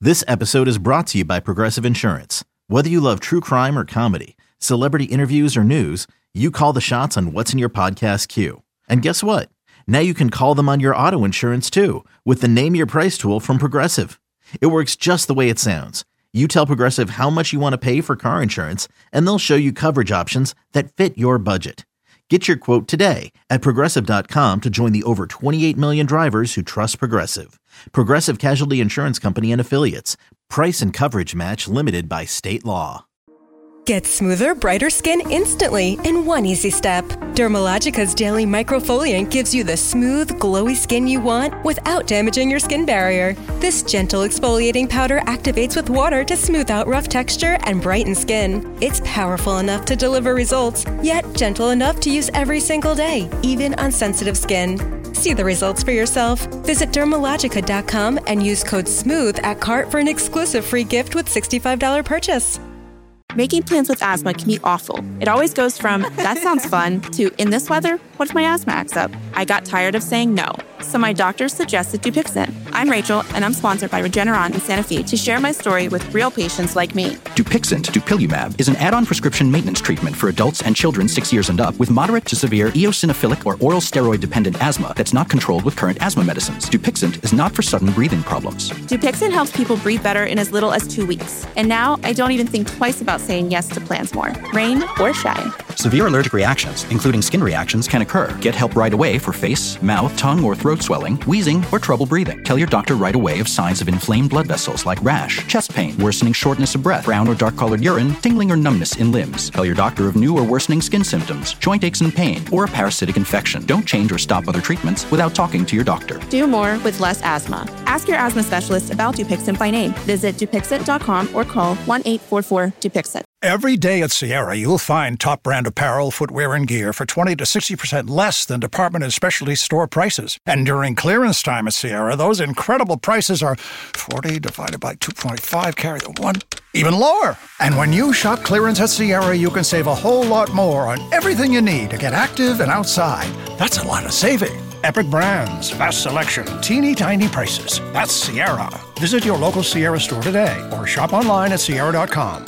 This episode is brought to you by Progressive Insurance. Whether you love true crime or comedy, celebrity interviews or news, you call the shots on what's in your podcast queue. And guess what? Now you can call them on your auto insurance too with the Name Your Price tool from Progressive. It works just the way it sounds. You tell Progressive how much you want to pay for car insurance, and they'll show you coverage options that fit your budget. Get your quote today at Progressive.com to join the over 28 million drivers who trust Progressive. Progressive Casualty Insurance Company and Affiliates. Price and coverage match limited by state law. Get smoother, brighter skin instantly in one easy step. Dermalogica's Daily Microfoliant gives you the smooth, glowy skin you want without damaging your skin barrier. This gentle exfoliating powder activates with water to smooth out rough texture and brighten skin. It's powerful enough to deliver results, yet gentle enough to use every single day, even on sensitive skin. See the results for yourself. Visit Dermalogica.com and use code SMOOTH at cart for an exclusive free gift with $65 purchase. Making plans with asthma can be awful. It always goes from, that sounds fun, to, in this weather, what if my asthma acts up? I got tired of saying no, so my doctor suggested Dupixent. I'm Rachel, and I'm sponsored by Regeneron in Santa Fe to share my story with real patients like me. Dupixent, dupilumab, is an add-on prescription maintenance treatment for adults and children 6 years and up with moderate to severe eosinophilic or oral steroid-dependent asthma that's not controlled with current asthma medicines. Dupixent is not for sudden breathing problems. Dupixent helps people breathe better in as little as 2 weeks. And now, I don't even think twice about saying yes to plans more, rain or shine. Severe allergic reactions, including skin reactions, can occur. Get help right away for face, mouth, tongue, or throat swelling, wheezing, or trouble breathing. Tell your doctor right away of signs of inflamed blood vessels like rash, chest pain, worsening shortness of breath, brown or dark-colored urine, tingling or numbness in limbs. Tell your doctor of new or worsening skin symptoms, joint aches and pain, or a parasitic infection. Don't change or stop other treatments without talking to your doctor. Do more with less asthma. Ask your asthma specialist about Dupixent by name. Visit Dupixent.com or call 1-844-DUPIXENT. Every day at Sierra, you'll find top brand apparel, footwear, and gear for 20 to 60% less than department and specialty store prices. And during clearance time at Sierra, those incredible prices are 40 divided by 2.5, carry the 1, even lower. And when you shop clearance at Sierra, you can save a whole lot more on everything you need to get active and outside. That's a lot of saving. Epic brands, vast selection, teeny tiny prices. That's Sierra. Visit your local Sierra store today or shop online at Sierra.com.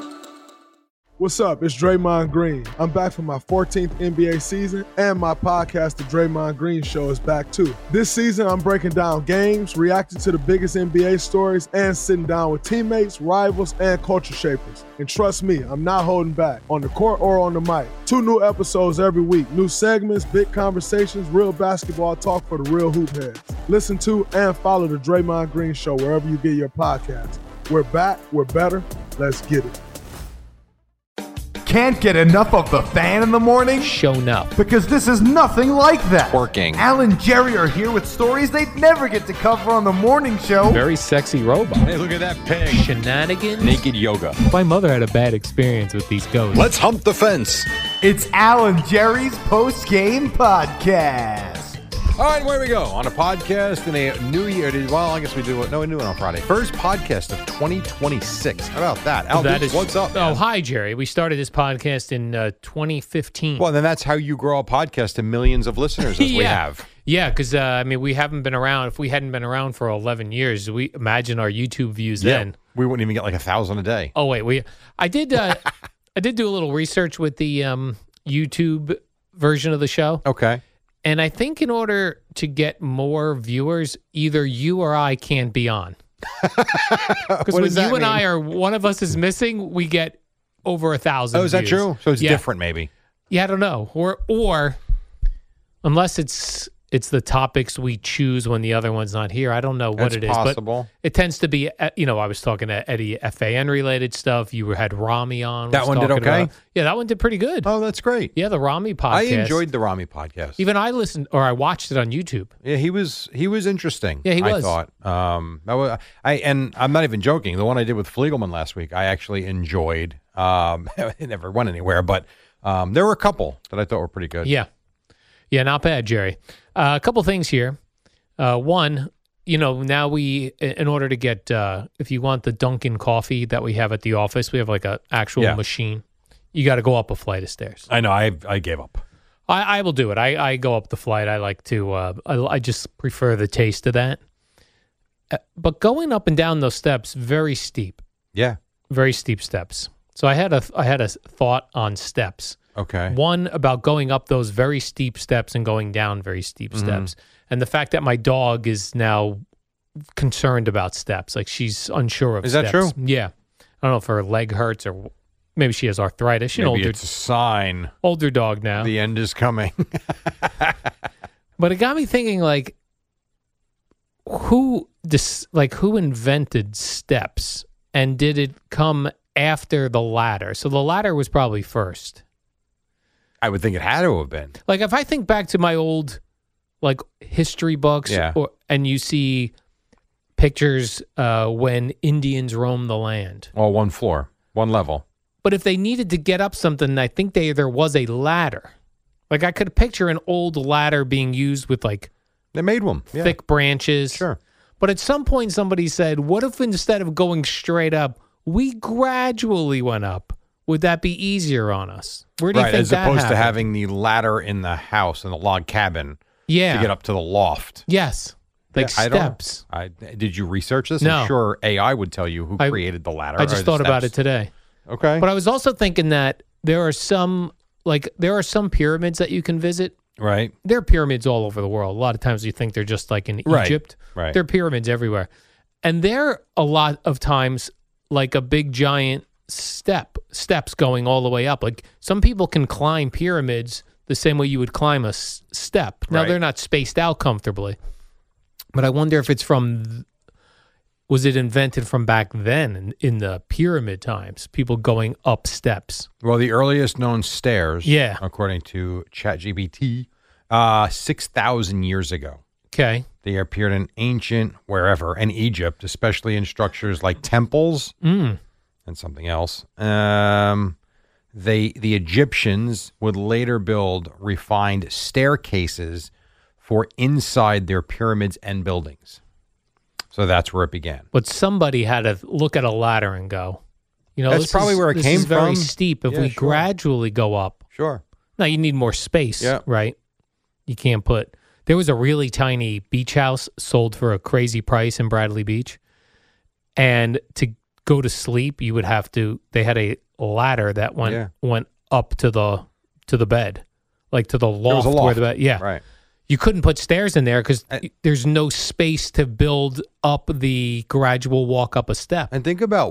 What's up? It's Draymond Green. I'm back for my 14th NBA season, and my podcast, The Draymond Green Show, is back too. This season, I'm breaking down games, reacting to the biggest NBA stories, and sitting down with teammates, rivals, and culture shapers. And trust me, I'm not holding back, on the court or on the mic. 2 new episodes every week, new segments, big conversations, real basketball talk for the real hoop heads. Listen to and follow The Draymond Green Show wherever you get your podcasts. We're back, we're better, let's get it. Can't get enough of the fan in the morning? Shown up. Because this is nothing like that. Working. Al and Jerry are here with stories they'd never get to cover on the morning show. Very sexy robot. Hey, look at that pig. Shenanigans. Naked yoga. My mother had a bad experience with these ghosts. Let's hump the fence. It's Al and Jerry's post-game podcast. All right, where we go on a podcast in a new year. Well, I guess we do it. No, we do it on Friday. First podcast of 2026. How about that? Al, what's up? Oh, hi, Jerry. We started this podcast in 2015. Well, then that's how you grow a podcast to millions of listeners, as we have. Yeah, because, we haven't been around. If we hadn't been around for 11 years, we imagine our YouTube views then. We wouldn't even get like 1,000 a day. Oh, wait. I did do a little research with the YouTube version of the show. Okay. And I think in order to get more viewers, either you or I can't be on. Because when you and I are, one of us is missing, we get over 1,000 Oh, is that views. true? So it's different maybe. Yeah, I don't know. Or unless it's the topics we choose when the other one's not here. I don't know what it is. Possible. But it tends to be, I was talking to Eddie, FAN-related stuff. You had Rami on. That one did okay? Yeah, that one did pretty good. Oh, that's great. Yeah, the Rami podcast. I enjoyed the Rami podcast. Even I listened, or I watched it on YouTube. Yeah, he was interesting. Yeah, he was. I thought. And I'm not even joking. The one I did with Fliegelman last week, I actually enjoyed. It never went anywhere, but there were a couple that I thought were pretty good. Yeah. Yeah, not bad, Jerry. A couple things here. One, now in order to get, if you want the Dunkin' coffee that we have at the office, we have like an actual machine. You got to go up a flight of stairs. I know. I gave up. I will do it. I go up the flight. I like to, I just prefer the taste of that. But going up and down those steps, very steep. Yeah. Very steep steps. So I had a thought on steps. Okay. One about going up those very steep steps and going down very steep steps. And the fact that my dog is now concerned about steps. Like she's unsure of steps. Is that true? Yeah. I don't know if her leg hurts or maybe she has arthritis. She's maybe it's a sign. Older dog now. The end is coming. But it got me thinking, like, who invented steps, and did it come after the ladder? So the ladder was probably first. I would think it had to have been. Like if I think back to my old, like, history books, and you see pictures when Indians roamed the land. All one floor, one level. But if they needed to get up something, I think there was a ladder. Like I could picture an old ladder being used with like they made one thick branches. Sure. But at some point somebody said, what if instead of going straight up, we gradually went up? Would that be easier on us? Where do you think as that opposed happened? to having the ladder in the house in the log cabin to get up to the loft. Yes. Like steps. Did you research this? No. I'm sure AI would tell you who created the ladder. I just thought about it today. Okay. But I was also thinking that there are some pyramids that you can visit. Right. There are pyramids all over the world. A lot of times you think they're just like in Egypt. Right. There are pyramids everywhere. And they're a lot of times like a big giant steps going all the way up. Like some people can climb pyramids the same way you would climb a step. Now they're not spaced out comfortably. But I wonder if it's was it invented from back then in the pyramid times, people going up steps? Well, the earliest known stairs, Yeah. according to ChatGPT, 6,000 years ago. Okay. They appeared in ancient wherever, and Egypt, especially in structures like temples and something else. The Egyptians would later build refined staircases for inside their pyramids and buildings. So that's where it began. But somebody had to look at a ladder and go, that's probably where it came This is very from. steep. If we gradually go up. Sure. Now, you need more space, right? You can't put... There was a really tiny beach house sold for a crazy price in Bradley Beach. And to go to sleep, you would have to... They had a ladder that went up to the bed, like to the loft. There was a loft. Where the bed, yeah. Right. You couldn't put stairs in there because there's no space to build up the gradual walk up a step. And think about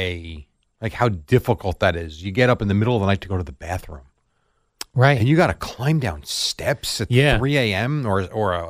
how difficult that is. You get up in the middle of the night to go to the bathroom. Right. And you got to climb down steps at 3 a.m. or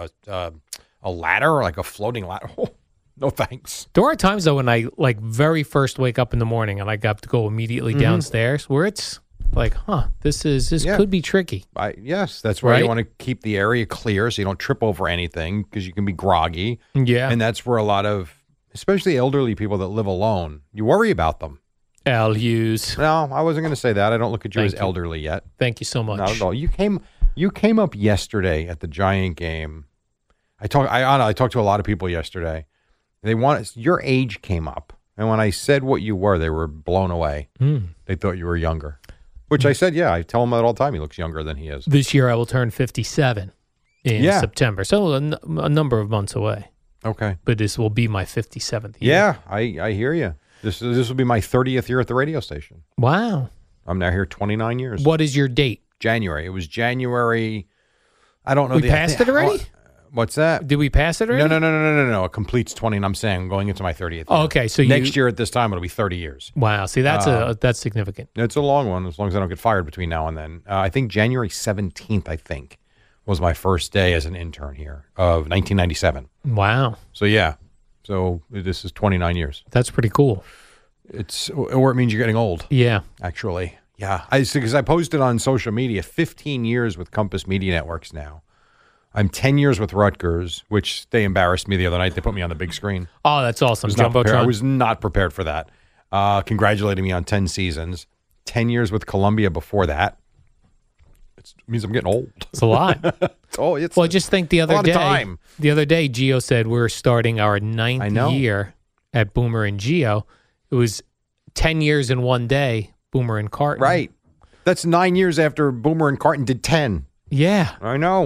a ladder, like a floating ladder. Oh, no thanks. There are times, though, when I very first wake up in the morning and I got to go immediately downstairs where it's like, this could be tricky. Yes, that's why you want to keep the area clear so you don't trip over anything because you can be groggy. Yeah. And that's where a lot of, especially elderly people that live alone, you worry about them. Al Hughes. No, I wasn't going to say that. I don't look at you as elderly yet. Thank you so much. Not at all. You came up yesterday at the Giant game. I talked to a lot of people yesterday. Your age came up. And when I said what you were, they were blown away. They thought you were younger. Which I said, I tell him that all the time. He looks younger than he is. This year I will turn 57 in September. So a number of months away. Okay. But this will be my 57th year. Yeah, I hear you. This will be my 30th year at the radio station. Wow. I'm now here 29 years. What is your date? January. It was January. I don't know. We passed it already? What's that? Did we pass it already? No. It completes 20, and I'm saying I'm going into my 30th year. Oh, okay. So next year at this time, it'll be 30 years. Wow. See, that's significant. It's a long one, as long as I don't get fired between now and then. I think January 17th, was my first day as an intern here of 1997. Wow. So, yeah. So this is 29 years. That's pretty cool. Or it means you're getting old. Yeah. Actually. Yeah. Because I posted on social media 15 years with Compass Media Networks now. I'm 10 years with Rutgers, which they embarrassed me the other night. They put me on the big screen. Oh, that's awesome. I was not prepared for that. Congratulating me on 10 seasons. 10 years with Columbia before that. It means I'm getting old. It's a lot. Just think the other day. Time. The other day, Gio said we're starting our 9th year at Boomer and Gio. It was 10 years in one day, Boomer and Carton. Right. That's 9 years after Boomer and Carton did 10. Yeah. I know.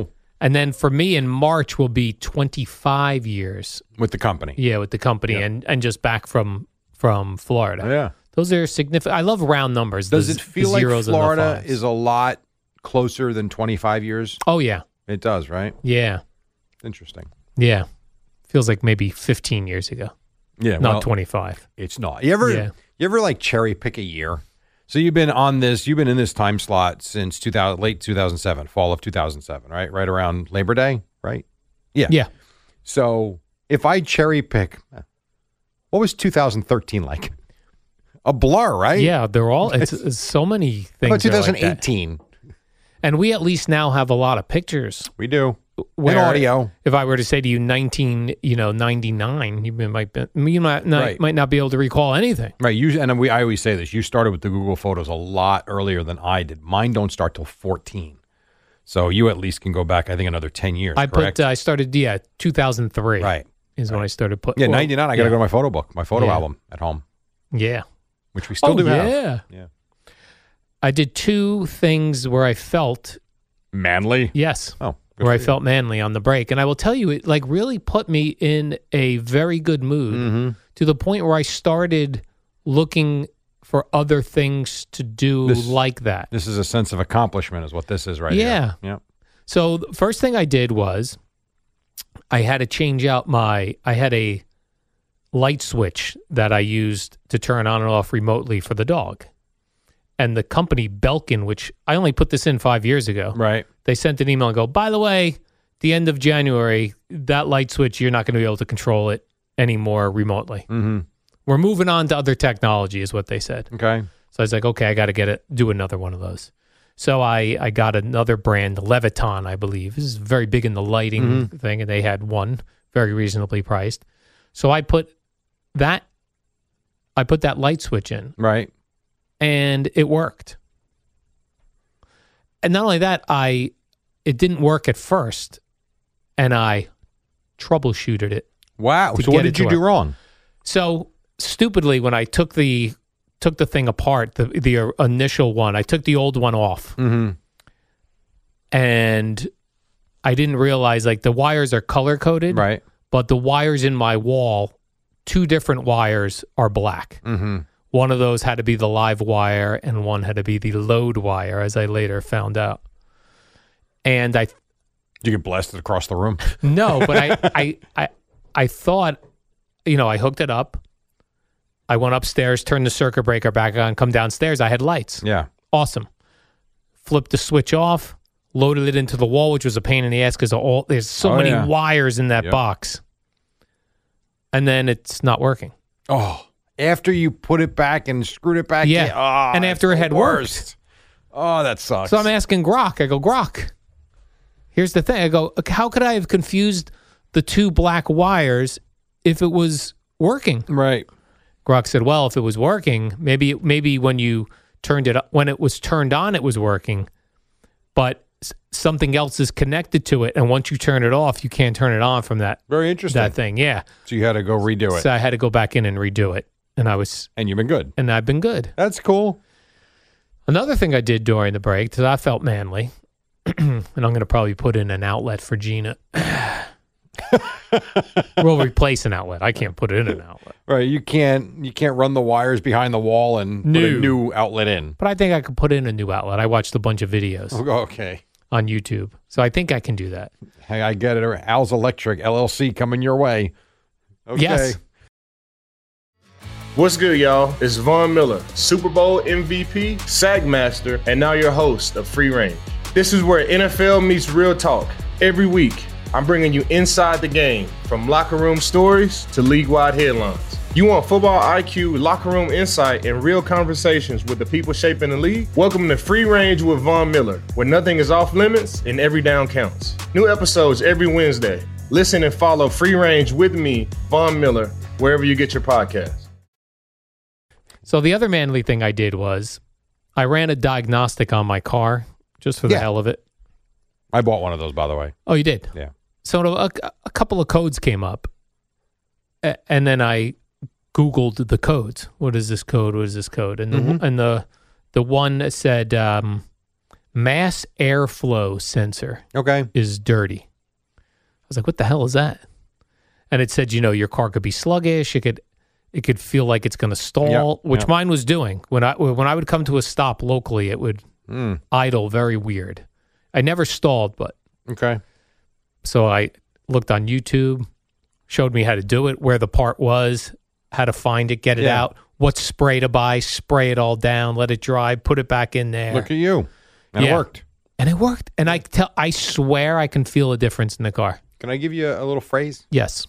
And then for me in March will be 25 years. With the company. Yeah, with the company and just back from Florida. Yeah. Those are significant. I love round numbers. Does it feel like Florida is a lot closer than 25 years? Oh, yeah. It does, right? Yeah. Interesting. Yeah. Feels like maybe 15 years ago. Yeah. Not 25. It's not. You ever like cherry pick a year? So you've been in this time slot since late 2007, fall of 2007, right? Right around Labor Day, right? Yeah. Yeah. So if I cherry pick, what was 2013 like? A blur, right? Yeah, they're all, it's so many things. How about 2018? And we at least now have a lot of pictures. We do. Where and audio. If I were to say to you 99, you might not be able to recall anything. Right. I always say this. You started with the Google Photos a lot earlier than I did. Mine don't start till 14. So you at least can go back, I think, another 10 years. I started 2003. Right. Is when I started putting. Yeah, 99. I got to go to my photo book, my photo album at home. Yeah. Which we still do have. Yeah. I did 2 things where I felt manly. Yes. Oh. Where I felt manly on the break. And I will tell you, it like really put me in a very good mood to the point where I started looking for other things to do like that. This is a sense of accomplishment is what this is right here. Yeah. So the first thing I did was I had to change out I had a light switch that I used to turn on and off remotely for the dog. And the company Belkin, which I only put this in 5 years ago. Right. They sent an email and go, by the way, the end of January, that light switch, you're not going to be able to control it anymore remotely. Mm-hmm. We're moving on to other technology is what they said. Okay. So I was like, okay, I got to do another one of those. So I got another brand, Leviton, I believe. This is very big in the lighting thing, and they had one very reasonably priced. So I put that light switch in. Right. And it worked. And not only that, it didn't work at first, and I troubleshooted it. Wow. So what did you do wrong? So stupidly, when I took the thing apart, the initial one, I took the old one off. Mm-hmm. And I didn't realize, like, the wires are color-coded. Right. But the wires in my wall, 2 different wires are black. Mm-hmm. One of those had to be the live wire, and one had to be the load wire, as I later found out. And Did you get blasted across the room? No, but I thought, I hooked it up. I went upstairs, turned the circuit breaker back on, come downstairs. I had lights. Yeah. Awesome. Flipped the switch off, loaded it into the wall, which was a pain in the ass because there's so many wires in that box. And then it's not working. Oh. After you put it back and screwed it back in. Oh, and after it had worked. Oh, that sucks. So I'm asking Grok. I go, Grok, here's the thing. I go, how could I have confused the 2 black wires if it was working? Right. Grok said, well, if it was working, maybe when you turned it up, when it was turned on, it was working, but something else is connected to it, and once you turn it off, you can't turn it on from that. Very interesting. That thing, yeah. So you had to go redo it. So I had to go back in and redo it. And you've been good. And I've been good. That's cool. Another thing I did during the break, because I felt manly, and I'm going to probably put in an outlet for Gina. We'll replace an outlet. I can't put it in an outlet. Right. You can't run the wires behind the wall and put a new outlet in. But I think I could put in a new outlet. I watched a bunch of videos. Okay. On YouTube. So I think I can do that. Hey, I get it. Al's Electric, LLC, coming your way. Okay. Yes. What's good, y'all? It's Von Miller, Super Bowl MVP, Sack Master, and now your host of Free Range. This is where NFL meets real talk. Every week, I'm bringing you inside the game, from locker room stories to league-wide headlines. You want football IQ, locker room insight, and real conversations with the people shaping the league? Welcome to Free Range with Von Miller, where nothing is off limits and every down counts. New episodes every Wednesday. Listen and follow Free Range with me, Von Miller, wherever you get your podcasts. So the other manly thing I did was I ran a diagnostic on my car just for the hell of it. I bought one of those, by the way. Oh, you did? Yeah. So a couple of codes came up, and then I Googled the codes. What is this code? What is this code? And the one said mass airflow sensor Okay. is dirty. I was like, what the hell is that? And it said, your car could be sluggish. It could feel like it's going to stall, which mine was doing. When I would come to a stop locally, it would idle very weird. I never stalled, but Okay. so I looked on YouTube, showed me how to do it, where the part was, how to find it, get it out, what spray to buy, spray it all down, let it dry, put it back in there. Look at you. And it worked. And it worked. And I swear I can feel a difference in the car. Can I give you a little phrase? Yes,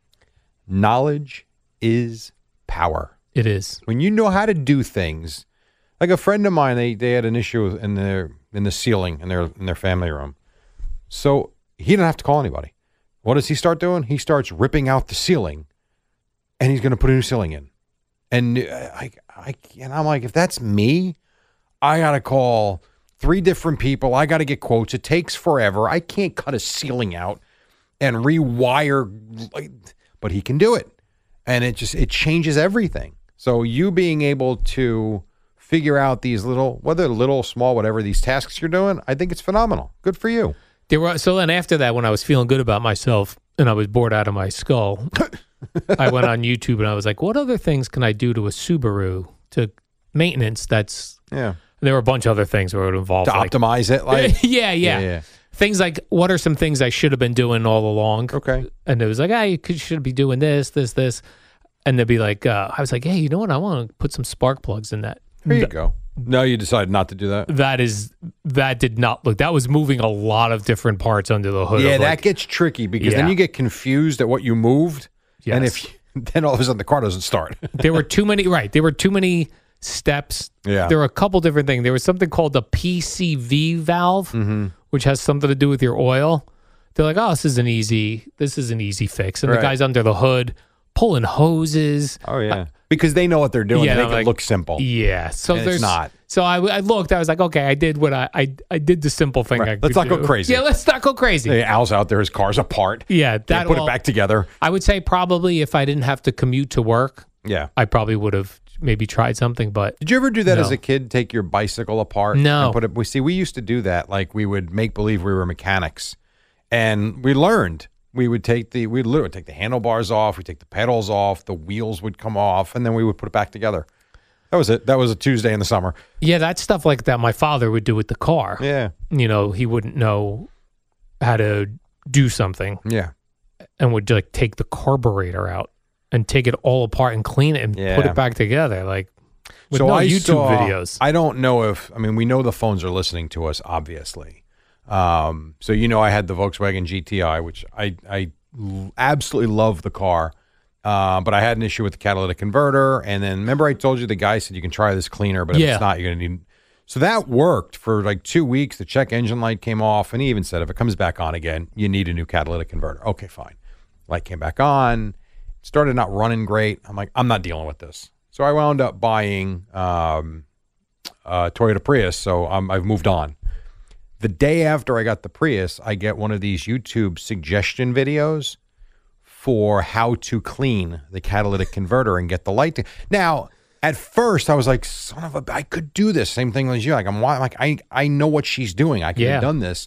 Knowledge is power. it is. When you know how to do things, like a friend of mine, they had an issue in the ceiling in their family room. So he didn't have to call anybody. What does he start doing? He starts ripping out the ceiling, and he's going to put a new ceiling in. And I'm like, if that's me, I got to call 3 different people. I got to get quotes. It takes forever. I can't cut a ceiling out and rewire, but he can do it. And it changes everything. So you being able to figure out these whether little, small, whatever these tasks you're doing, I think it's phenomenal. Good for you. So then after that, when I was feeling good about myself and I was bored out of my skull, I went on YouTube and I was like, what other things can I do to a Subaru to maintenance that's... Yeah. There were a bunch of other things where it would involve... To optimize it? Yeah. Things like, what are some things I should have been doing all along? Okay. And it was like, you should be doing this. And they'd be like, I was like, hey, you know what? I want to put some spark plugs in that. There you go. No, you decided not to do that? That did not look... That was moving a lot of different parts under the hood. Yeah, that gets tricky because then you get confused at what you moved. Yes. And then all of a sudden the car doesn't start. There were too many... Right. There were too many steps. Yeah. There were a couple different things. There was something called the PCV valve, which has something to do with your oil. They're like, this is an easy fix. And the guy's under the hood pulling hoses. Oh, yeah. Because they know what they're doing. Yeah, they make it look simple. Yeah. So and there's it's not. So I looked. I was like, okay, I did what I did the simple thing. Right. Let's not go crazy. Yeah, let's not go crazy. Hey, Al's out there. His car's apart. Yeah. They put it back together. I would say probably if I didn't have to commute to work, I probably would have maybe tried something. But did you ever do that as a kid? Take your bicycle apart? No. And put it. We used to do that. Like we would make believe we were mechanics, and we learned. We'd literally take the handlebars off, we'd take the pedals off, the wheels would come off, and then we would put it back together. That was it. That was a Tuesday in the summer. Yeah, that's stuff like that my father would do with the car. Yeah. He wouldn't know how to do something. Yeah. And would take the carburetor out and take it all apart and clean it and put it back together. Like with YouTube videos. I don't know we know the phones are listening to us, obviously. So I had the Volkswagen GTI, which I absolutely love the car, but I had an issue with the catalytic converter. And then remember I told you the guy said you can try this cleaner, but if it's not, you're going to need. So that worked for like 2 weeks. The check engine light came off, and he even said if it comes back on again, you need a new catalytic converter. Okay, fine. Light came back on, started not running great. I'm like, I'm not dealing with this. So I wound up buying Toyota Prius. So I've moved on. The day after I got the Prius, I get one of these YouTube suggestion videos for how to clean the catalytic converter and get the light to. Now, at first, I was like, I could do this. Same thing as you. I know what she's doing. I could have done this.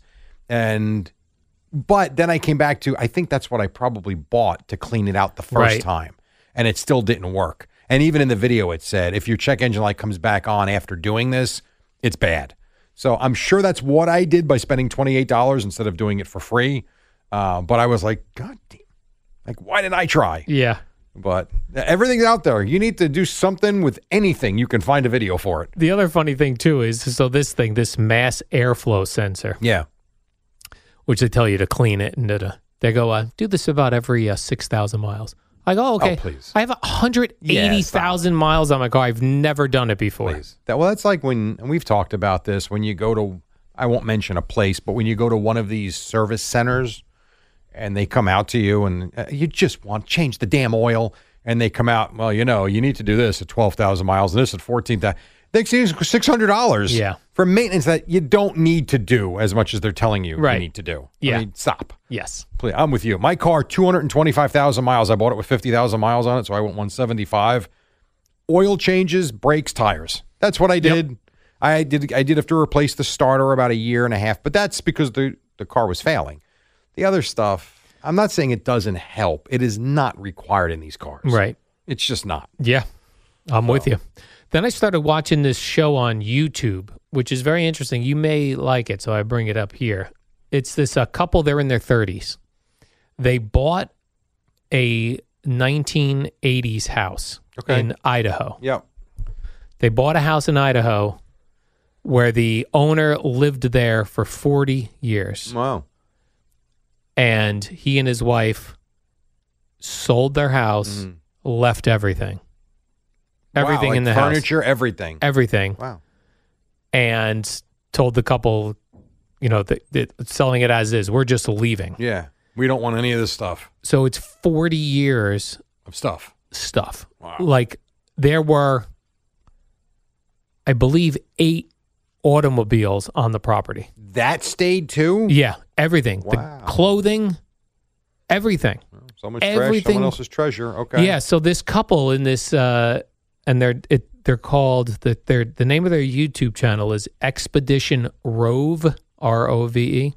But then I came back to, I think that's what I probably bought to clean it out the first time. And it still didn't work. And even in the video, it said, if your check engine light comes back on after doing this, it's bad. So I'm sure that's what I did by spending $28 instead of doing it for free. But I was like, God damn, why didn't I try? Yeah. But everything's out there. You need to do something with anything. You can find a video for it. The other funny thing, too, is this mass airflow sensor. Yeah. Which they tell you to clean it. And they go, do this about every 6,000 miles. I go, okay. Oh, please. I have 180,000 miles on my car. I've never done it before. Please. That's like and we've talked about this, when you go to, I won't mention a place, but when you go to one of these service centers and they come out to you and you just want to change the damn oil, and they come out, well, you need to do this at 12,000 miles and this at 14,000. They see $600 for maintenance that you don't need to do as much as they're telling you you need to do. Yeah. I mean, stop. Yes. Please, I'm with you. My car, 225,000 miles. I bought it with 50,000 miles on it, so I went 175. Oil changes, brakes, tires. That's what I did. I did have to replace the starter about 1.5 years, but that's because the car was failing. The other stuff, I'm not saying it doesn't help. It is not required in these cars. Right. It's just not. Yeah, I'm with you. Then I started watching this show on YouTube, which is very interesting. You may like it, so I bring it up here. It's this couple, they're in their 30s. They bought a 1980s house in Idaho. Yep. They bought a house in Idaho where the owner lived there for 40 years. Wow. And he and his wife sold their house, left everything. Everything in the furniture, house. everything. Everything. Wow. And told the couple, selling it as is. We're just leaving. Yeah. We don't want any of this stuff. So it's 40 years of stuff. Wow. Like there were, I believe, 8 automobiles on the property. That stayed too? Yeah. Everything. Wow. The clothing, everything. Someone's trash, someone else's treasure. Okay. Yeah. So this couple in this, and they're called the name of their YouTube channel is Expedition Rove, ROVE.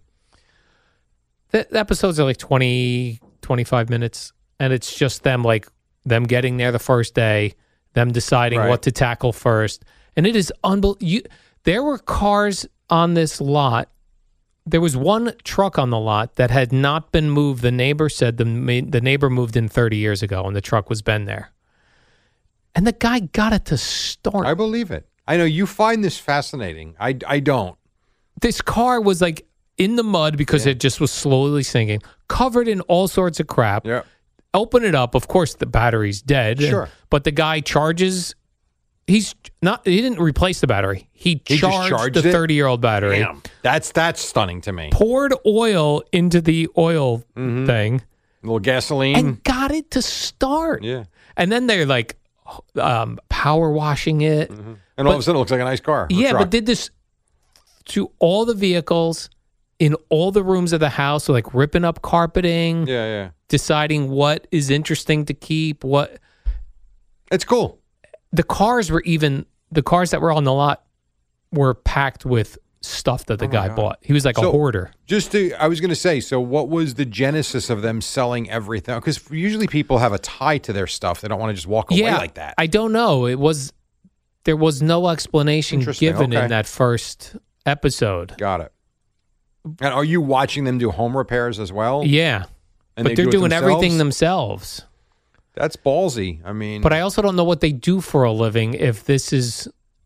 The episodes are like 20, 25 minutes, and it's just them getting there the first day, them deciding what to tackle first, and it is unbelievable. There were cars on this lot. There was one truck on the lot that had not been moved. The neighbor said the neighbor moved in 30 years ago, and the truck was been there. And the guy got it to start. I believe it. I know you find this fascinating. I don't. This car was like in the mud because it just was slowly sinking, covered in all sorts of crap. Yeah. Open it up. Of course, the battery's dead. Sure. But the guy charges. He didn't replace the battery. He charged the 30-year-old battery. Damn. That's stunning to me. Poured oil into the oil thing. A little gasoline. And got it to start. Yeah. And then they're like power washing it. And all of a sudden it looks like a nice car. Yeah, but did this to all the vehicles in all the rooms of the house, so like ripping up carpeting. Yeah. Deciding what is interesting to keep. It's cool. The cars that were on the lot were packed with stuff that the guy bought. He was like a hoarder. I was going to say, so what was the genesis of them selling everything? Because usually people have a tie to their stuff. They don't want to just walk away like that. I don't know. There was no explanation given in that first episode. Got it. And are you watching them do home repairs as well? Yeah. But they're doing everything themselves. That's ballsy. I mean, but I also don't know what they do for a living. If this is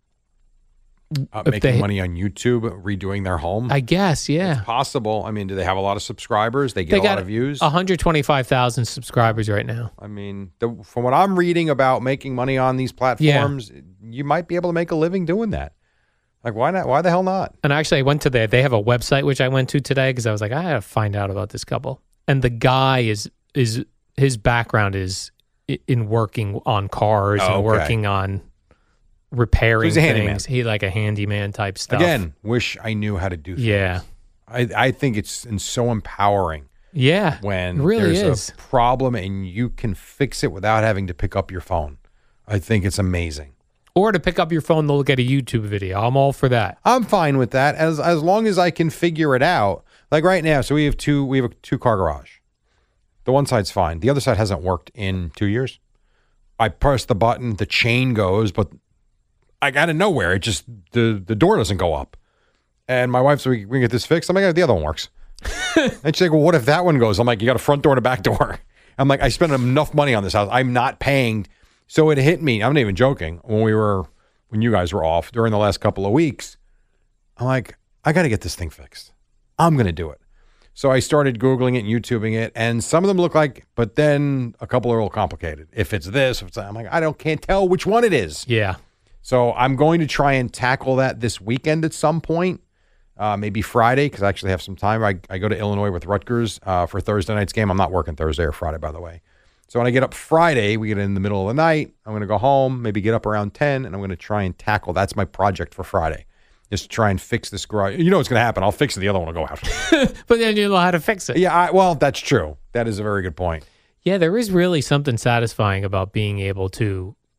making money on YouTube, redoing their home, I guess, yeah, it's possible. I mean, do they have a lot of subscribers? They get a lot of views. 125,000 subscribers right now. I mean, from what I'm reading about making money on these platforms, you might be able to make a living doing that. Like, why not? Why the hell not? And actually, I went to they have a website which I went to today because I was like, I gotta find out about this couple. And the guy is his background is in working on cars and working on repairing so he's a things. handyman. He like a handyman type stuff. Again, wish I knew how to do things. Yeah. I think it's so empowering. Yeah. When it really there's a problem and you can fix it without having to pick up your phone. I think it's amazing. Or to pick up your phone to look at a YouTube video. I'm all for that. I'm fine with that as long as I can figure it out. Like right now, so we have a 2-car garage. The one side's fine. The other side hasn't worked in 2 years. I press the button, the chain goes, but out of nowhere, it just the door doesn't go up. And my wife's like, we can get this fixed. I'm like, the other one works. And she's like, well, what if that one goes? I'm like, you got a front door and a back door. I'm like, I spent enough money on this house. I'm not paying. So it hit me. I'm not even joking. When you guys were off during the last couple of weeks, I'm like, I got to get this thing fixed. I'm going to do it. So I started Googling it and YouTubing it, and some of them look like, but then a couple are a little complicated. If it's this, if it's that, I'm like, can't tell which one it is. Yeah. So I'm going to try and tackle that this weekend at some point, maybe Friday, because I actually have some time. I go to Illinois with Rutgers for Thursday night's game. I'm not working Thursday or Friday, by the way. So when I get up Friday, we get in the middle of the night. I'm going to go home, maybe get up around 10, and I'm going to try and tackle. That's my project for Friday. Just try and fix this garage. You know what's going to happen. I'll fix it. The other one will go out. But then you know how to fix it. Yeah, well, that's true. That is a very good point. Yeah, there is really something satisfying about being able to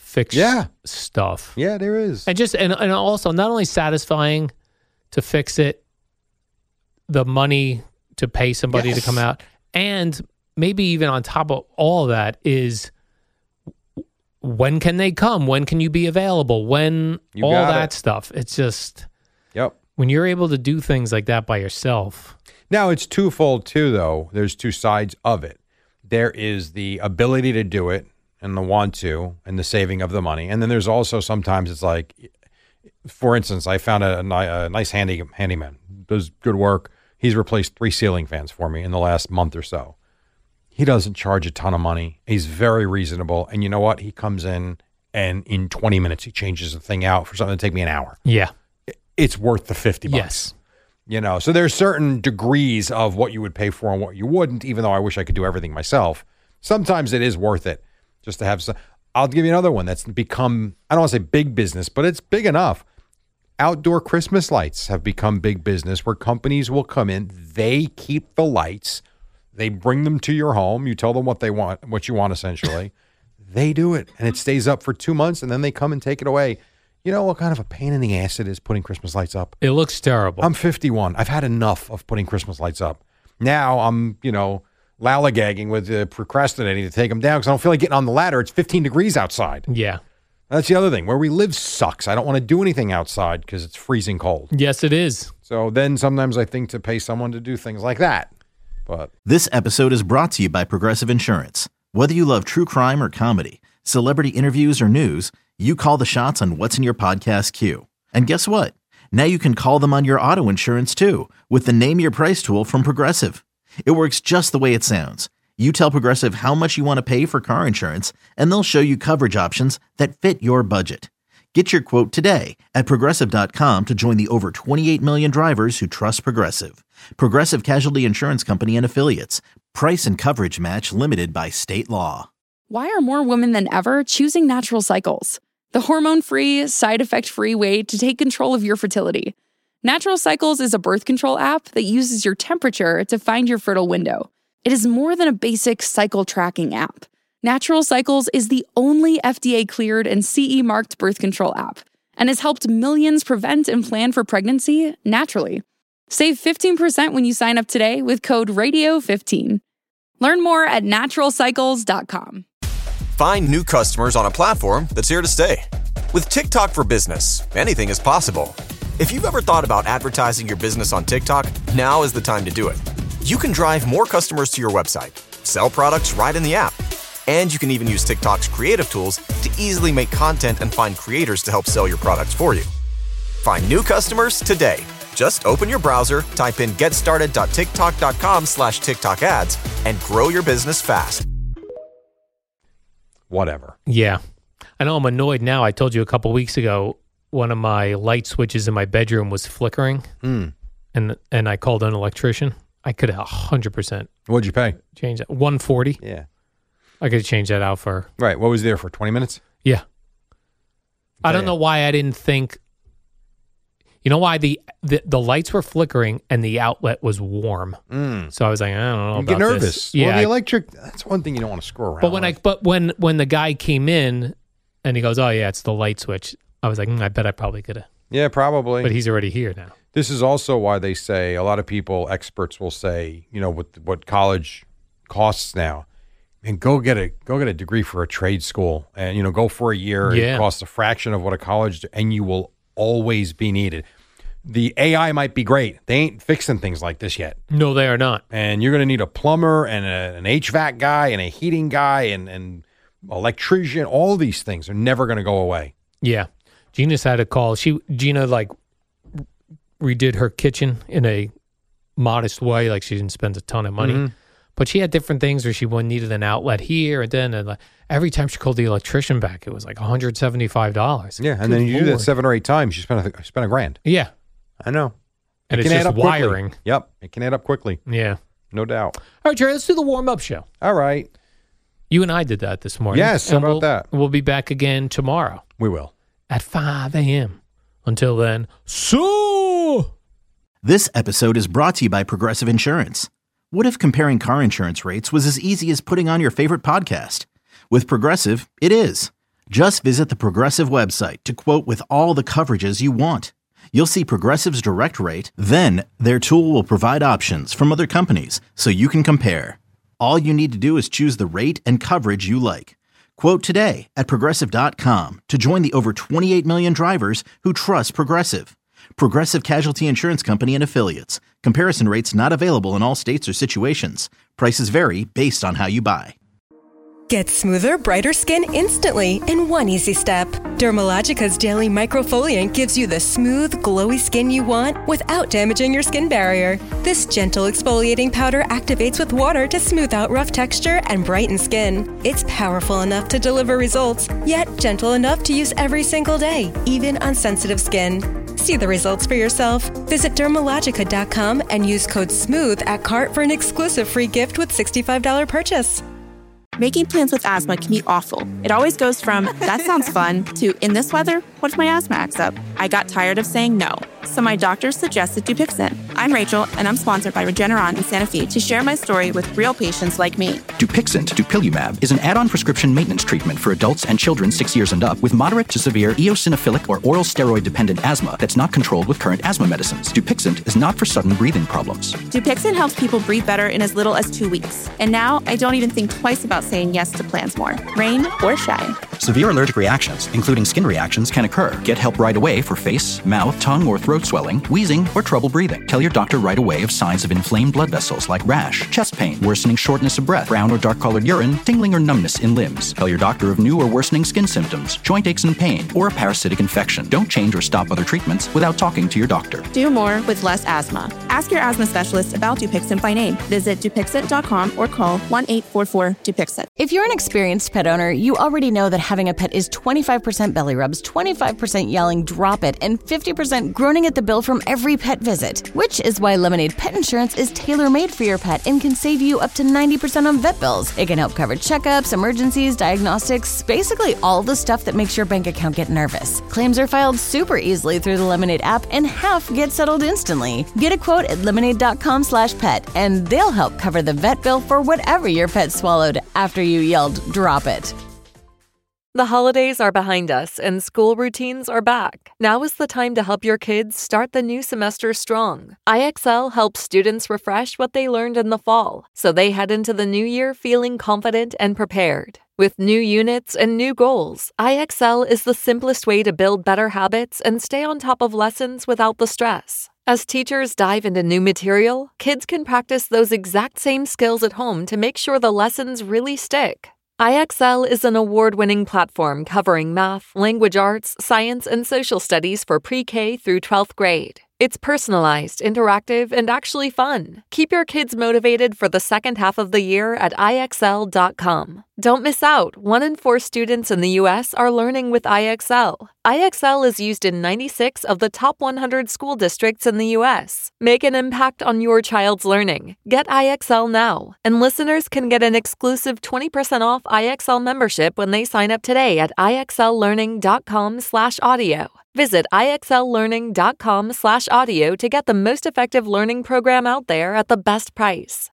fix stuff. Yeah, there is. And also not only satisfying to fix it, the money to pay somebody to come out, and maybe even on top of all of that is when can they come? When can you be available? When all that stuff. It's just when you're able to do things like that by yourself. Now, it's twofold too, though. There's two sides of it. There is the ability to do it and the want to and the saving of the money. And then there's also sometimes it's like, for instance, I found a nice handyman, does good work. He's replaced 3 ceiling fans for me in the last month or so. He doesn't charge a ton of money. He's very reasonable. And you know what? He comes in and in 20 minutes, he changes the thing out for something that take me an hour. Yeah. It's worth the $50. Yes. You know, so there's certain degrees of what you would pay for and what you wouldn't, even though I wish I could do everything myself. Sometimes it is worth it just to have some. I'll give you another one that's become, I don't want to say big business, but it's big enough. Outdoor Christmas lights have become big business where companies will come in, they keep the lights, they bring them to your home, you tell them what they want, what you want essentially. They do it, and it stays up for 2 months, and then they come and take it away. You know what kind of a pain in the ass it is putting Christmas lights up? It looks terrible. I'm 51. I've had enough of putting Christmas lights up. Now I'm, lollygagging with procrastinating to take them down because I don't feel like getting on the ladder. It's 15 degrees outside. Yeah. That's the other thing. Where we live sucks. I don't want to do anything outside because it's freezing cold. Yes, it is. So then sometimes I think to pay someone to do things like that. But this episode is brought to you by Progressive Insurance. Whether you love true crime or comedy, celebrity interviews or news, you call the shots on what's in your podcast queue. And guess what? Now you can call them on your auto insurance too with the Name Your Price tool from Progressive. It works just the way it sounds. You tell Progressive how much you want to pay for car insurance, and they'll show you coverage options that fit your budget. Get your quote today at Progressive.com to join the over 28 million drivers who trust Progressive. Progressive Casualty Insurance Company and Affiliates. Price and coverage match limited by state law. Why are more women than ever choosing Natural Cycles? The hormone-free, side-effect-free way to take control of your fertility. Natural Cycles is a birth control app that uses your temperature to find your fertile window. It is more than a basic cycle tracking app. Natural Cycles is the only FDA-cleared and CE-marked birth control app and has helped millions prevent and plan for pregnancy naturally. Save 15% when you sign up today with code RADIO15. Learn more at naturalcycles.com. Find new customers on a platform that's here to stay. With TikTok for Business, anything is possible. If you've ever thought about advertising your business on TikTok, now is the time to do it. You can drive more customers to your website, sell products right in the app, and you can even use TikTok's creative tools to easily make content and find creators to help sell your products for you. Find new customers today. Just open your browser, type in getstarted.tiktok.com/TikTok ads, and grow your business fast. Whatever. Yeah. I know I'm annoyed now. I told you a couple weeks ago, one of my light switches in my bedroom was flickering, and I called an electrician. I could have 100%. What'd you pay? Change that. $140. Yeah. I could change that out for. Right. What was there for 20 minutes? Yeah. I don't know why I didn't think. You know why the lights were flickering and the outlet was warm. So I was like, I don't know. You get nervous. This. Yeah. Well, the electric. That's one thing you don't want to screw around. But when the guy came in and he goes, oh yeah, it's the light switch. I was like, I bet I probably could have. Yeah, probably. But he's already here now. This is also why they say a lot of people, experts will say, what college costs now, and go get a degree for a trade school, and go for a year. Yeah. It costs a fraction of what a college, and you will always be needed. The AI might be great. They ain't fixing things like this yet. No, they are not. And you're going to need a plumber and an HVAC guy and a heating guy and electrician. All these things are never going to go away. Yeah. Gina's had a call. Gina redid her kitchen in a modest way. Like she didn't spend a ton of money, but she had different things where she needed an outlet here and then. And every time she called the electrician back, it was like $175. Yeah, and then you do that 7 or 8 times, you spend $1,000. Yeah, I know. And it's just wiring. Yep, it can add up quickly. Yeah, no doubt. All right, Jerry, let's do the warm-up show. All right. You and I did that this morning. Yes, how about that? We'll be back again tomorrow. We will. At 5 a.m. Until then, so... This episode is brought to you by Progressive Insurance. What if comparing car insurance rates was as easy as putting on your favorite podcast? With Progressive, it is. Just visit the Progressive website to quote with all the coverages you want. You'll see Progressive's direct rate, then their tool will provide options from other companies so you can compare. All you need to do is choose the rate and coverage you like. Quote today at Progressive.com to join the over 28 million drivers who trust Progressive. Progressive Casualty Insurance Company and Affiliates. Comparison rates not available in all states or situations. Prices vary based on how you buy. Get smoother, brighter skin instantly in one easy step. Dermalogica's Daily Microfoliant gives you the smooth, glowy skin you want without damaging your skin barrier. This gentle exfoliating powder activates with water to smooth out rough texture and brighten skin. It's powerful enough to deliver results, yet gentle enough to use every single day, even on sensitive skin. See the results for yourself. Visit Dermalogica.com and use code SMOOTH at cart for an exclusive free gift with $65 purchase. Making plans with asthma can be awful. It always goes from, that sounds fun, to, in this weather, what if my asthma acts up? I got tired of saying no, so my doctor suggested Dupixent. I'm Rachel, and I'm sponsored by Regeneron and Sanofi to share my story with real patients like me. Dupixent, dupilumab, is an add-on prescription maintenance treatment for adults and children 6 years and up with moderate to severe eosinophilic or oral steroid-dependent asthma that's not controlled with current asthma medicines. Dupixent is not for sudden breathing problems. Dupixent helps people breathe better in as little as 2 weeks. And now I don't even think twice about saying yes to plans more, rain or shine. Severe allergic reactions, including skin reactions, can occur. Get help right away for face, mouth, tongue, or throat swelling, wheezing, or trouble breathing. Tell your doctor right away of signs of inflamed blood vessels like rash, chest pain, worsening shortness of breath, brown or dark-colored urine, tingling or numbness in limbs. Tell your doctor of new or worsening skin symptoms, joint aches and pain, or a parasitic infection. Don't change or stop other treatments without talking to your doctor. Do more with less asthma. Ask your asthma specialist about Dupixent by name. Visit Dupixent.com or call 1-844-DUPIXENT. If you're an experienced pet owner, you already know that having a pet is 25% belly rubs, 25% yelling, drop it, and 50% groaning at the bill from every pet visit, which is why Lemonade Pet Insurance is tailor-made for your pet and can save you up to 90% on vet bills. It can help cover checkups, emergencies, diagnostics, basically all the stuff that makes your bank account get nervous. Claims are filed super easily through the Lemonade app, and half get settled instantly. Get a quote at lemonade.com/pet, and they'll help cover the vet bill for whatever your pet swallowed after you yelled, drop it. The holidays are behind us and school routines are back. Now is the time to help your kids start the new semester strong. IXL helps students refresh what they learned in the fall, so they head into the new year feeling confident and prepared. With new units and new goals, IXL is the simplest way to build better habits and stay on top of lessons without the stress. As teachers dive into new material, kids can practice those exact same skills at home to make sure the lessons really stick. IXL is an award-winning platform covering math, language arts, science, and social studies for pre-K through 12th grade. It's personalized, interactive, and actually fun. Keep your kids motivated for the second half of the year at IXL.com. Don't miss out. 1 in 4 students in the U.S. are learning with IXL. IXL is used in 96 of the top 100 school districts in the U.S. Make an impact on your child's learning. Get IXL now. And listeners can get an exclusive 20% off IXL membership when they sign up today at IXLlearning.com/audio. Visit IXLlearning.com/audio to get the most effective learning program out there at the best price.